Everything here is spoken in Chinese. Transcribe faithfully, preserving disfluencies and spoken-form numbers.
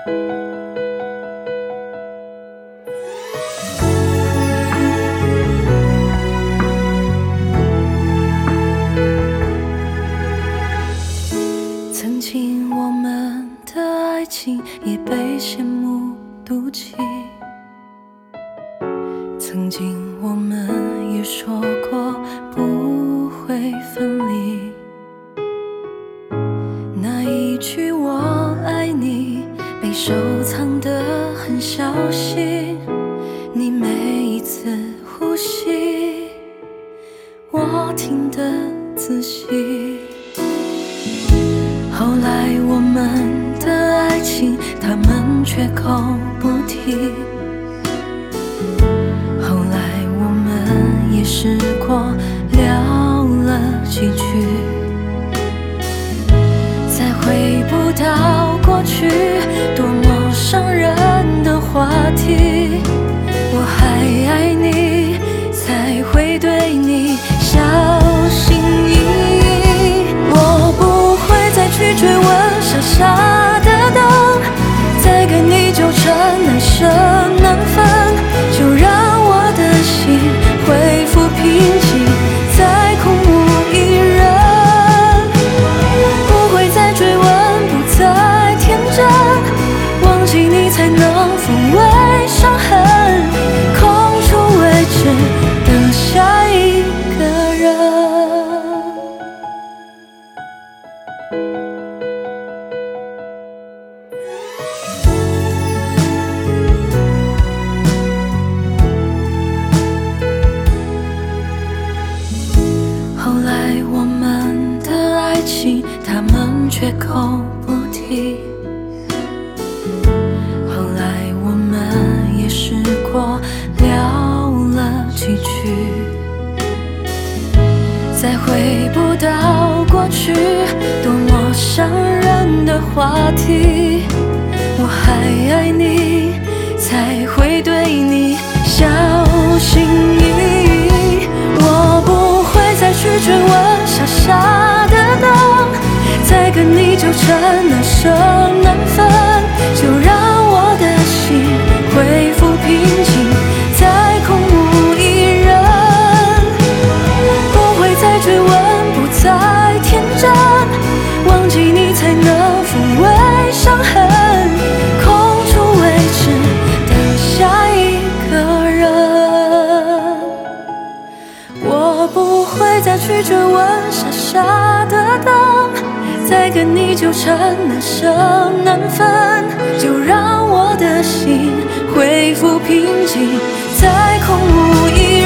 曾经我们的爱情也被羡慕妒忌，曾经我们也说过不会分离，那一句我爱你被收藏得很小心，你每一次呼吸我听得仔细。后来我们的爱情他们绝口不提，后来我们也试过聊了几句，再回不到过去多么伤人的话题。我还爱你，才会对你小心翼翼，我不会再去追问傻傻的等，再跟你纠缠难舍难分，就让我的心恢复平静，再空无一人，不会再追问，不再天真，忘记你才能抚慰伤痕，空出位置等下一个人。后来我们的爱情他们绝口不提，后来我们也试过聊了几句，再回不到过去多么伤人的话题。我还爱你，才会对你小心翼翼，我不会再去追问傻傻的等，再跟你纠缠难舍难分，就让我的心恢复平静，再空无一人，不会再追问，不再天真，忘记你才能抚慰伤痕，空出位置等下一个人。我不会再去追问傻傻的等，再跟你纠缠难舍难分，就让我的心恢复平静，再空无一人。